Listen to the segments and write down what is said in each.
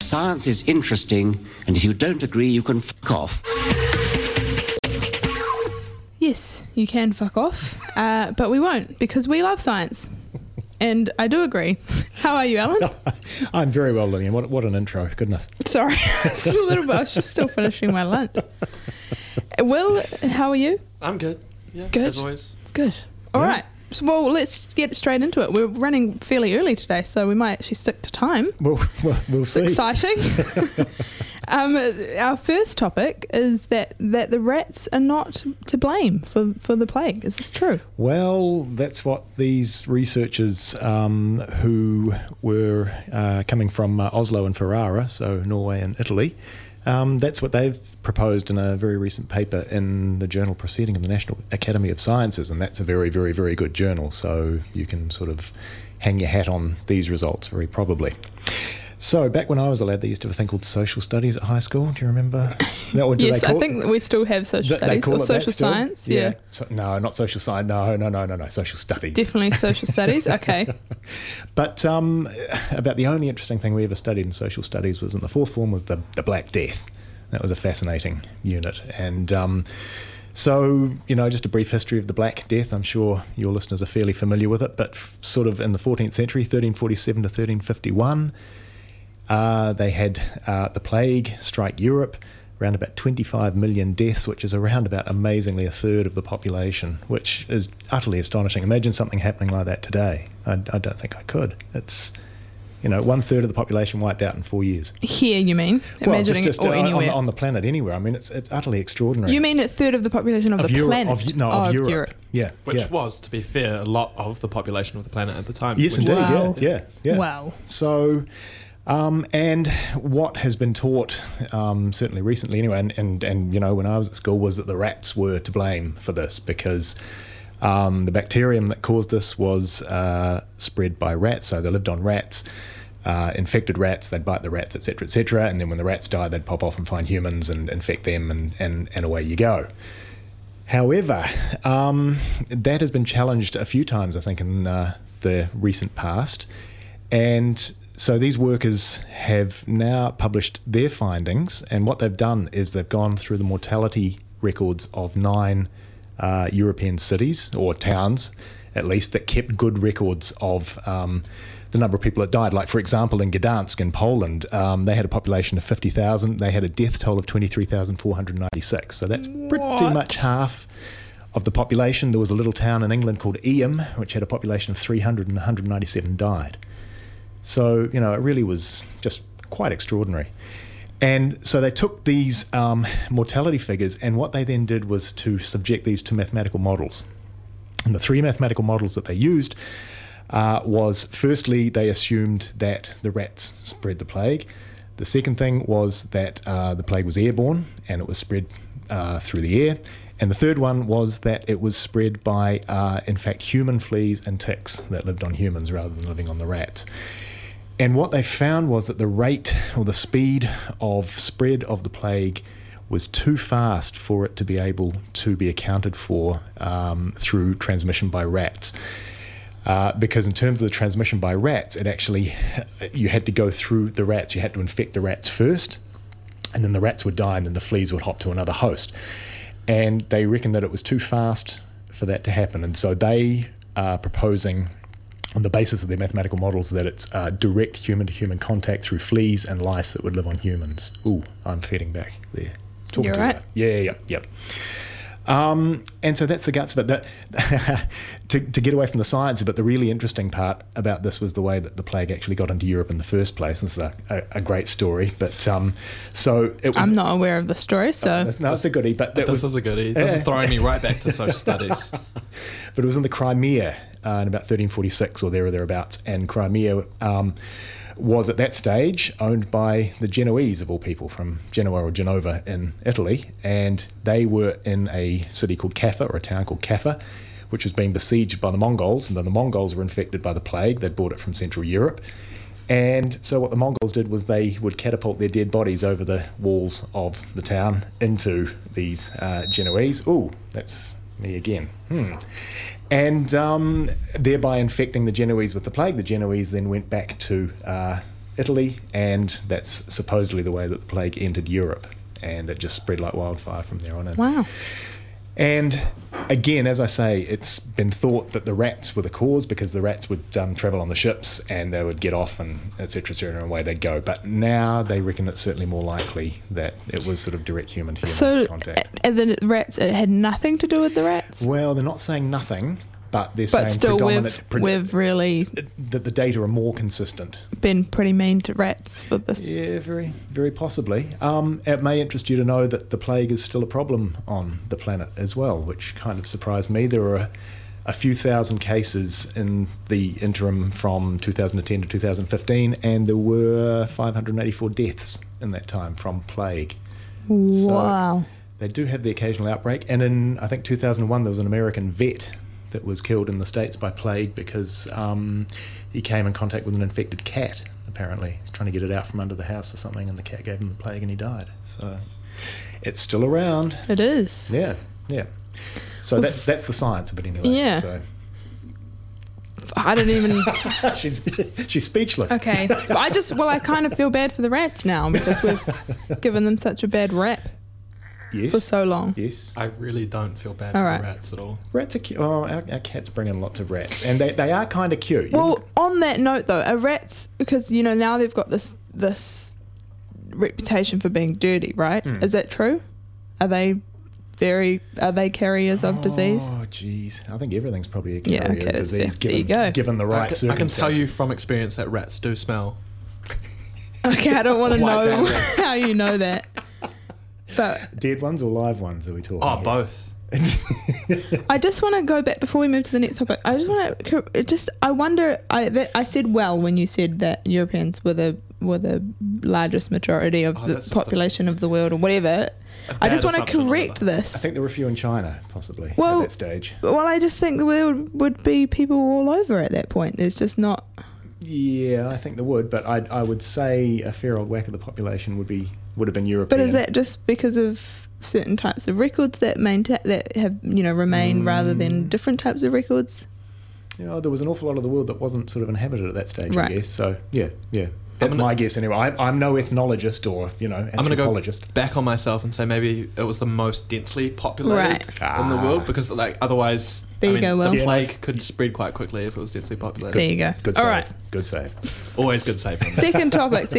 science is interesting, and if you don't agree, you can fuck off. Yes, you can fuck off, but we won't, because we love science. And I do agree. How are you, Alan? I'm very well, Lillian. What an intro. Goodness. Sorry, it's a little bit. I was just still finishing my lunch. Will, how are you? I'm good. Yeah, good. As always. Good. All right. So, well, let's get straight into it. We're running fairly early today, so we might actually stick to time. We'll see. It's exciting. Our first topic is that the rats are not to blame for the plague. Is this true? Well, that's what these researchers who were coming from Oslo and Ferrara, so Norway and Italy, that's what they've proposed in a very recent paper in the journal Proceeding of the National Academy of Sciences, and that's a very, very, very good journal, so you can sort of hang your hat on these results very probably. So back when I was a lad, they used to have a thing called social studies at high school. Do you remember? Yes, I think we still have social studies or social science. Yeah. So, no, not social science. No. Social studies. Definitely social studies. Okay. But about the only interesting thing we ever studied in social studies was in the fourth form was the Black Death. That was a fascinating unit. And so, just a brief history of the Black Death. I'm sure your listeners are fairly familiar with it. But sort of in the 14th century, 1347 to 1351, they had the plague strike Europe, around about 25 million deaths, which is around about amazingly a third of the population, which is utterly astonishing. Imagine something happening like that today. I don't think I could. It's, 1/3 of the population wiped out in 4 years. Here, you mean? Imagining just or anywhere? On the planet, anywhere. I mean, it's utterly extraordinary. You mean a third of the population of the Europe, planet? Of Europe. Yeah. Which was, to be fair, a lot of the population of the planet at the time. Yes, indeed. Wow. Yeah. Wow. So... and what has been taught, certainly recently anyway, and when I was at school, was that the rats were to blame for this because the bacterium that caused this was spread by rats, so they lived on rats, infected rats, they'd bite the rats, etc., and then when the rats died, they'd pop off and find humans and infect them, and away you go. However, that has been challenged a few times, I think, in the recent past, and so these workers have now published their findings, and what they've done is they've gone through the mortality records of 9 European cities, or towns at least, that kept good records of the number of people that died. Like, for example, in Gdansk in Poland, they had a population of 50,000. They had a death toll of 23,496. So that's pretty much half of the population. There was a little town in England called Eyam, which had a population of 300, and 197 died. So, it really was just quite extraordinary. And so they took these mortality figures, and what they then did was to subject these to mathematical models. And the 3 mathematical models that they used was, firstly, they assumed that the rats spread the plague. The second thing was that the plague was airborne, and it was spread through the air. And the third one was that it was spread by, in fact, human fleas and ticks that lived on humans rather than living on the rats. And what they found was that the rate or the speed of spread of the plague was too fast for it to be able to be accounted for through transmission by rats. Because in terms of the transmission by rats, it actually, you had to go through the rats, you had to infect the rats first, and then the rats would die, and then the fleas would hop to another host. And they reckon that it was too fast for that to happen, and so they are proposing, on the basis of their mathematical models, that it's direct human-to-human contact through fleas and lice that would live on humans. Ooh, I'm feeding back there. You're right. Yeah. And so that's the guts of it. To get away from the science, but the really interesting part about this was the way that the plague actually got into Europe in the first place. This is a great story, but so it was. I'm not aware of the story, so it's a goodie. But this is a goodie. This is throwing me right back to social studies. But it was in the Crimea in about 1346 or thereabouts, and Crimea was at that stage owned by the Genoese, of all people, from Genoa or Genova in Italy, and they were in a city called Kaffa, or a town called Kaffa, which was being besieged by the Mongols, and then the Mongols were infected by the plague. They'd brought it from Central Europe, and so what the Mongols did was they would catapult their dead bodies over the walls of the town into these Genoese. Ooh, that's me again. And thereby infecting the Genoese with the plague. The Genoese then went back to Italy, and that's supposedly the way that the plague entered Europe, and it just spread like wildfire from there on in. Wow. And again, as I say, it's been thought that the rats were the cause, because the rats would travel on the ships and they would get off and et cetera, and away they'd go. But now they reckon it's certainly more likely that it was sort of direct human-to-human So contact. the rats, it had nothing to do with the rats? Well, they're not saying nothing, but they're But saying still, predominant, we've really that the data are more consistent. been pretty mean to rats for this. Yeah, very, very possibly. It may interest you to know that the plague is still a problem on the planet as well, which kind of surprised me. There were a few thousand cases in the interim from 2010 to 2015, and there were 584 deaths in that time from plague. Wow. They do have the occasional outbreak, and in, I think, 2001, there was an American vet that was killed in the States by plague because he came in contact with an infected cat, apparently, trying to get it out from under the house or something, and the cat gave him the plague and he died. So it's still around. It is. Yeah, yeah. So that's the science of it anyway. Yeah. So. I don't even... she's speechless. Okay. But I kind of feel bad for the rats now because we've given them such a bad rap Yes. for so long. Yes. I really don't feel bad All for right. the rats at all. Rats are cute. Oh, our cats bring in lots of rats, and they are kind of cute. Well, on that note though, are rats, because now they've got this reputation for being dirty, right? Is that true? Are they carriers of disease? Oh, geez. I think everything's probably a Yeah, carrier okay, of disease, there you go. given the right I can circumstances. tell you from experience that rats do smell. Okay, I don't want to Quite know badly. how you know that. But Dead ones or live ones are we talking? Oh, here? both. I just want to go back before we move to the next topic. I just want to I wonder. I said well when you said that Europeans were the largest majority of the that's just population of the world or whatever. I just want to assumption, correct whatever. this. I think there were a few in China, possibly, Well- at that stage. Well, I just think the world would be people all over at that point. There's just not. Yeah, I think there would, but I would say a fair old whack of the population would have been European. But is that just because of certain types of records that have remained rather than different types of records? There was an awful lot of the world that wasn't sort of inhabited at that stage, Right. I guess. So, yeah. That's my guess anyway. I'm no ethnologist or, I'm going to go anthropologist. back on myself and say maybe it was the most densely populated in the world, because otherwise There you go, Will. the Yeah. plague could spread quite quickly if it was densely populated. There you go. Good All save. right. Good save. Always good safe. Second topic.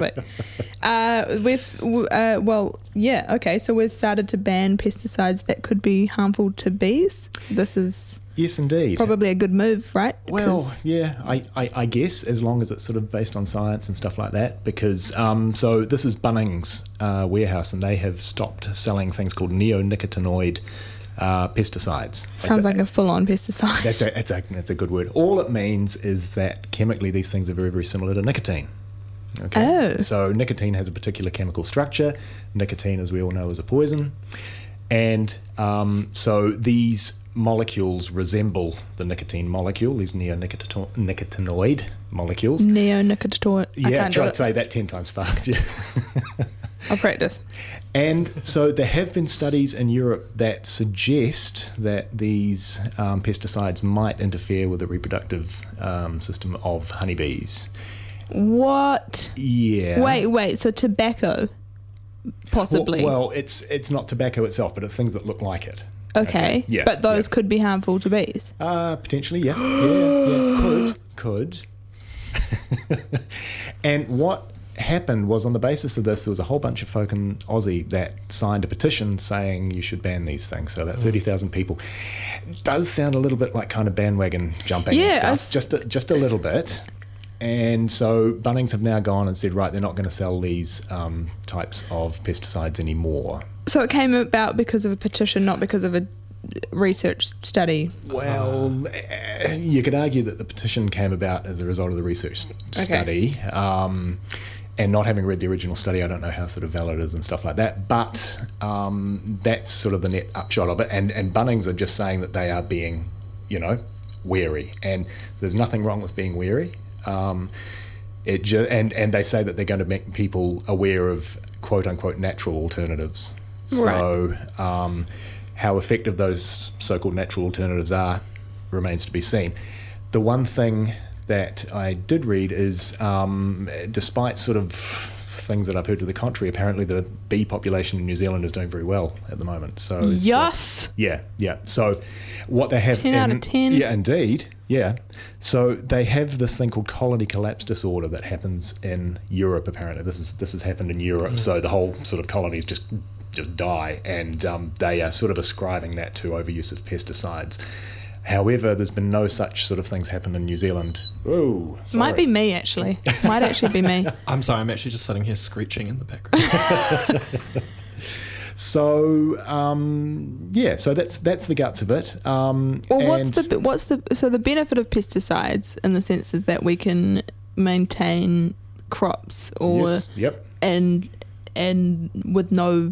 Okay, so we've started to ban pesticides that could be harmful to bees. This is Yes, indeed. probably a good move, right? Well, 'Cause- yeah, I guess as long as it's sort of based on science and stuff like that, because so this is Bunnings warehouse, and they have stopped selling things called neonicotinoid pesticides. sounds like a full-on pesticide. That's a good word. All it means is that chemically these things are very, very similar to nicotine. Okay. Oh. So nicotine has a particular chemical structure. Nicotine, as we all know, is a poison, and so these molecules resemble the nicotine molecule, these neonicotinoid molecules. Neonicotinoid. I Yeah, can't try do to it. say that 10 times fast. Yeah. I'll practice. And so there have been studies in Europe that suggest that these pesticides might interfere with the reproductive system of honeybees. What? Yeah. Wait. So tobacco, possibly. Well, it's not tobacco itself, but it's things that look like it. okay. Yeah. But those yeah. could be harmful to bees. Potentially, yeah. Yeah. Could. And what happened was, on the basis of this, there was a whole bunch of folk in Aussie that signed a petition saying you should ban these things. So about 30,000 people. It does sound a little bit like kind of bandwagon jumping Yeah, and stuff. Just a little bit. And so Bunnings have now gone and said, right, they're not going to sell these types of pesticides anymore. So it came about because of a petition, not because of a research study. Well, you could argue that the petition came about as a result of the research study. And not having read the original study, I don't know how sort of valid it is and stuff like that. But that's sort of the net upshot of it. And Bunnings are just saying that they are being, wary. And there's nothing wrong with being wary. And they say that they're going to make people aware of quote unquote natural alternatives. So how effective those so-called natural alternatives are remains to be seen. The one thing that I did read is, despite sort of things that I've heard to the contrary, apparently the bee population in New Zealand is doing very well at the moment. So yes, yeah. So what they have 10 out of 10. Yeah, indeed. Yeah. So they have this thing called colony collapse disorder that happens in Europe. Apparently, this has happened in Europe. So the whole sort of colonies just die, and they are sort of ascribing that to overuse of pesticides. However, there's been no such sort of things happen in New Zealand. Oh, might be me actually. Might actually be me. I'm sorry, I'm actually just sitting here screeching in the background. So so that's the guts of it. Well, so the benefit of pesticides in the sense is that we can maintain crops and with no,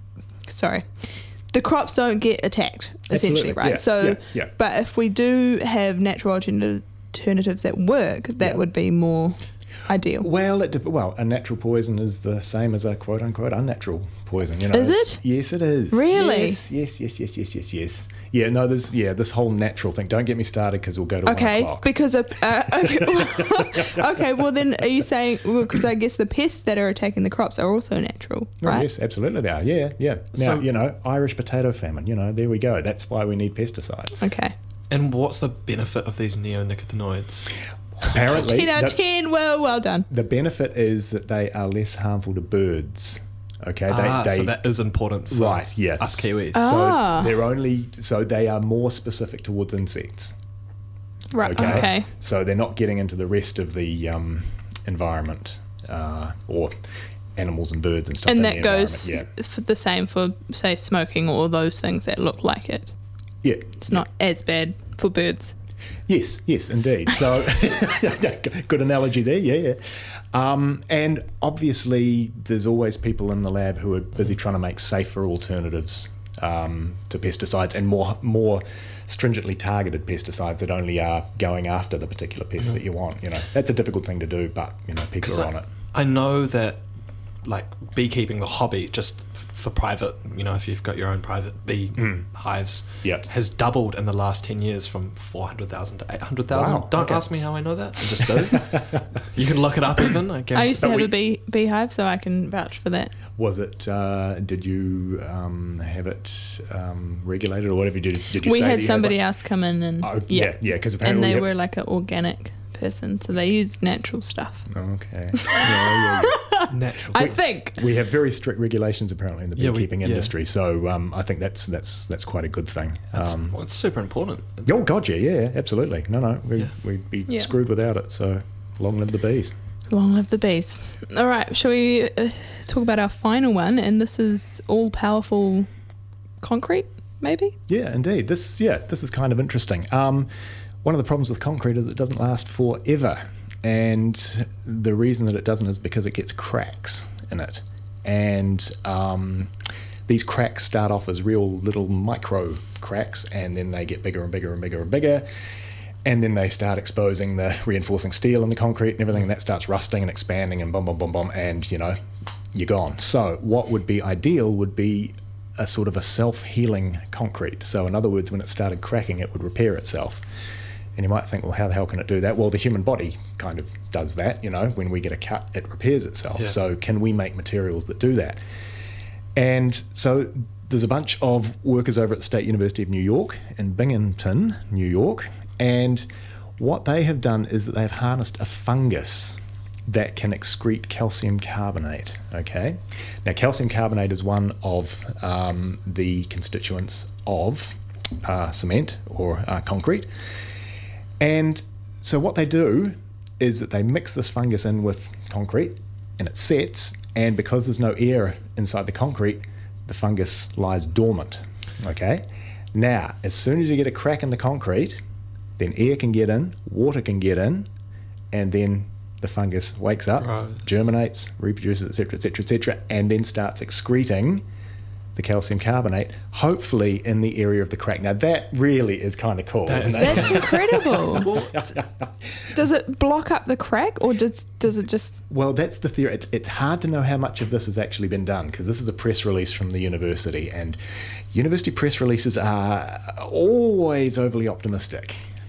the crops don't get attacked, essentially, right? But if we do have natural alternatives that work, that would be more ideal. Well, a natural poison is the same as a quote unquote unnatural poison. Is it? Yes, it is. Really? Yes. Yeah, no, there's this whole natural thing. Don't get me started because we'll go to 1 o'clock. Because okay, well then are you saying, because I guess the pests that are attacking the crops are also natural, right? Oh, yes, absolutely they are. Yeah. Now, Irish potato famine, there we go. That's why we need pesticides. Okay. And what's the benefit of these neonicotinoids? Apparently, 10 out of 10. Well done. The benefit is that they are less harmful to birds. Okay, so that is important for us Kiwis. So they are more specific towards insects. Right. Okay. So they're not getting into the rest of the environment or animals and birds and stuff. And that goes for the same for, say, smoking or those things that look like it. Yeah. It's not as bad for birds. Yes, indeed. So, good analogy there. Yeah. And obviously, there's always people in the lab who are busy trying to make safer alternatives to pesticides and more stringently targeted pesticides that only are going after the particular pests that you want. That's a difficult thing to do, but people are on it. I know that, like, beekeeping, the hobby, just for private, if you've got your own private bee hives, has doubled in the last 10 years from 400,000 to 800,000. Wow, Don't ask me how I know that. I just do. You can look it up even. I used to have a beehive, so I can vouch for that. Was it, did you have it regulated or whatever? Did you we say had somebody else come in and... because apparently... And they were like an organic person, so they used natural stuff. Okay. Yeah. Natural. I think we have very strict regulations apparently in the beekeeping industry, so I think that's quite a good thing. It's super important. Oh God, yeah, absolutely. No, we'd be screwed without it. So long live the bees. Long live the bees. All right, shall we talk about our final one? And this is all powerful concrete, maybe? Yeah, indeed. This is kind of interesting. One of the problems with concrete is it doesn't last forever. And the reason that it doesn't is because it gets cracks in it. And these cracks start off as real little micro cracks, and then they get bigger and bigger and bigger and bigger. And then they start exposing the reinforcing steel in the concrete and everything, and that starts rusting and expanding and boom, and, you're gone. So what would be ideal would be a sort of a self-healing concrete. So in other words, when it started cracking, it would repair itself. And you might think, well, how the hell can it do that? Well, the human body kind of does that, when we get a cut, it repairs itself. Yeah. So can we make materials that do that? And so there's a bunch of workers over at the State University of New York in Binghamton, New York, and what they have done is that they've harnessed a fungus that can excrete calcium carbonate, okay? Now, calcium carbonate is one of the constituents of cement or concrete. And so what they do is that they mix this fungus in with concrete and it sets, and because there's no air inside the concrete, the fungus lies dormant, okay? Now, as soon as you get a crack in the concrete, then air can get in, water can get in, and then the fungus wakes up, germinates, reproduces, etc., and then starts excreting the calcium carbonate, hopefully in the area of the crack. Now that really is kind of cool, isn't it? That's incredible. Does it block up the crack, or does it just... Well, that's the theory. It's hard to know how much of this has actually been done, because this is a press release from the university, and university press releases are always overly optimistic.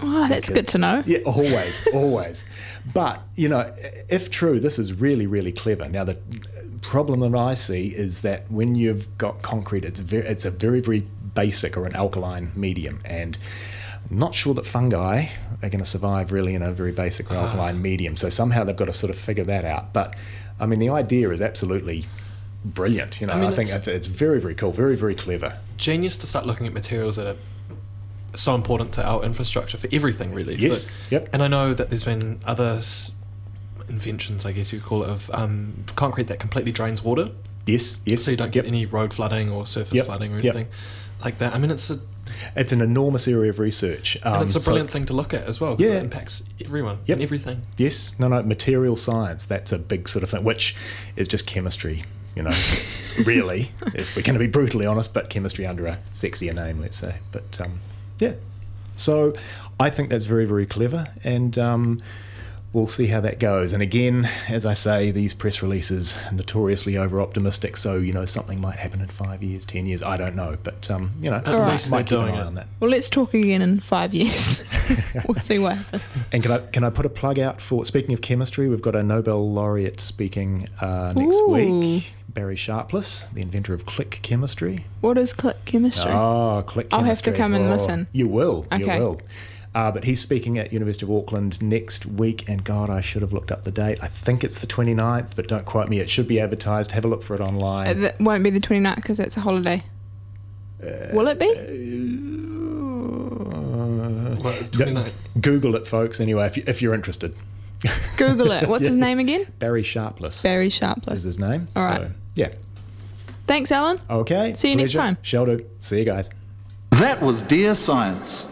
Oh, that's good to know. Yeah, always. But, if true, this is really, really clever. Now, the problem that I see is that when you've got concrete, it's a very, very basic or an alkaline medium. And I'm not sure that fungi are going to survive really in a very basic or alkaline medium. So somehow they've got to sort of figure that out. But, I mean, the idea is absolutely brilliant. I think it's very, very cool, very, very clever. Genius to start looking at materials that are so important to our infrastructure for everything, really. Yes, yep. And I know that there's been other inventions, I guess you could call it, of concrete that completely drains water. Yes. So you don't get any road flooding or surface flooding or anything like that. I mean, it's an enormous area of research. And it's a brilliant thing to look at as well, because it impacts everyone and everything. Yes. No, material science, that's a big sort of thing, which is just chemistry, really, if we're going to be brutally honest, but chemistry under a sexier name, let's say. But, so I think that's very, very clever, and we'll see how that goes. And again, as I say, these press releases are notoriously over-optimistic, so, something might happen in 5 years, 10 years, I don't know. But, at least might they're keep an doing eye it. on that. Well, let's talk again in 5 years. We'll see what happens. And can I put a plug out for, speaking of chemistry, we've got a Nobel laureate speaking next week, Barry Sharpless, the inventor of click chemistry. What is click chemistry? Oh, click chemistry. I'll have to come and listen. You will. Okay. You will. But he's speaking at University of Auckland next week, and God, I should have looked up the date. I think it's the 29th, but don't quote me. It should be advertised. Have a look for it online. It won't be the 29th because it's a holiday. Will it be? Well, it's 29th. Google it, folks, anyway, if you're interested. Google it. What's his name again? Barry Sharpless. Barry Sharpless is his name. All right. Yeah. Thanks, Alan. Okay. See you next time. Shall do. See you guys. That was Dear Science.